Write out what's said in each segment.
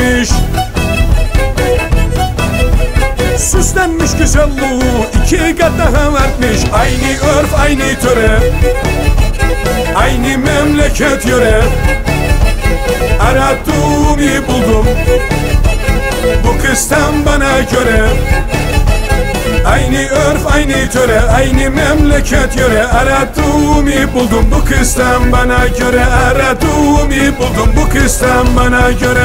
etmiş. Süslenmiş güzelliği iki kat daha artmış. Aynı örf aynı töre, aynı memleket yöre. Aradığımı buldum, bu kızdan bana göre. Aynı örf aynı töre, aynı memleket yöre. Aradığımı buldum, bu kızdan bana göre. Aradığımı buldum, bu kızdan bana göre.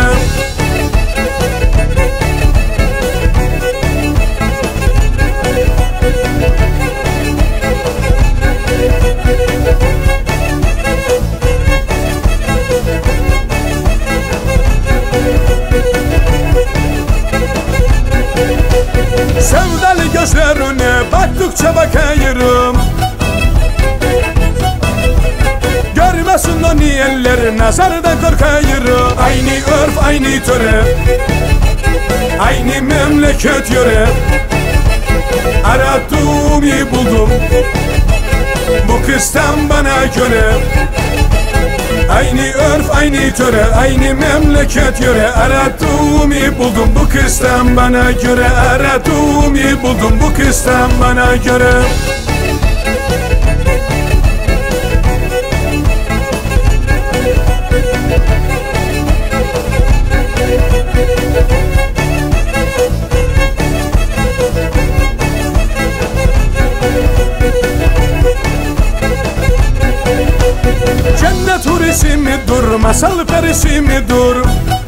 Sevdalı gözlerine baktıkça bakayırım. Görmesin o niyeller, nazardan korkayırım. Aynı örf aynı töre, aynı memleket yöre. Aradığımı buldum, bu kızdan bana göre. Aynı örf aynı töre, aynı memleket yöre. Aradığımı buldum, bu kızdan bana göre. Aradığımı buldum, bu kızdan bana göre. Cennet hurisi midir, masal perisi midir?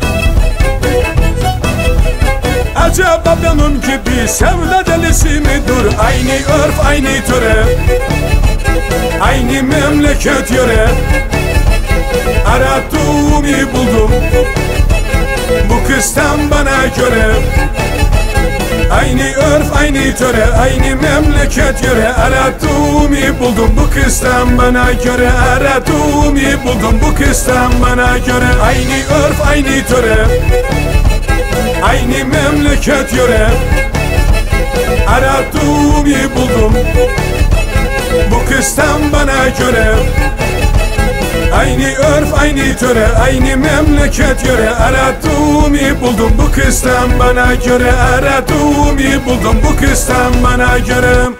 Acaba benim gibi sevda delisi midir? Aynı örf aynı töre, aynı memleket yöre. Aradığımı buldum, bu kızdan bana göre. Aynı örf aynı töre, aynı memleket yöre. Aradığımı buldum, bu kızdan bana göre. Aradığımı buldum, bu kızdan bana göre. Aynı örf aynı töre, aynı memleket yöre. Aradığımı buldum, bu kızdan bana göre. Aynı örf aynı töre, aynı memleket yöre. Aradığımı buldum, bu kızdan bana göre. Aradığımı buldum, bu kızdan bana göre.